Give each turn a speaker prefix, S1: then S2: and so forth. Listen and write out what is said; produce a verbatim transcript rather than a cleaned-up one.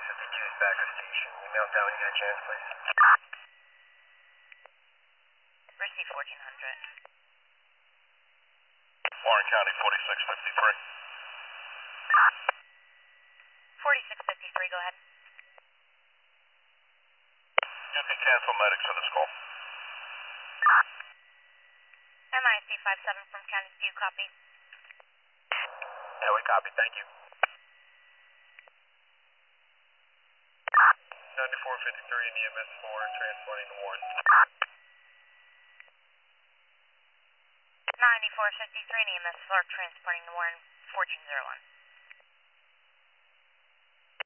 S1: fifty-two is back at station. Email down when you get a chance, please.
S2: Receive fourteen hundred.
S3: Warren County, forty-six fifty-three.
S2: forty-six fifty-three, go ahead.
S3: You can cancel medics on this call.
S2: M I C five seven from County, do you copy?
S1: Yeah, we copy, thank you. ninety-four fifty-three in E M S four, transporting to Warren.
S2: ninety-four fifty-three in E M S four, transporting to Warren, fourteen oh one.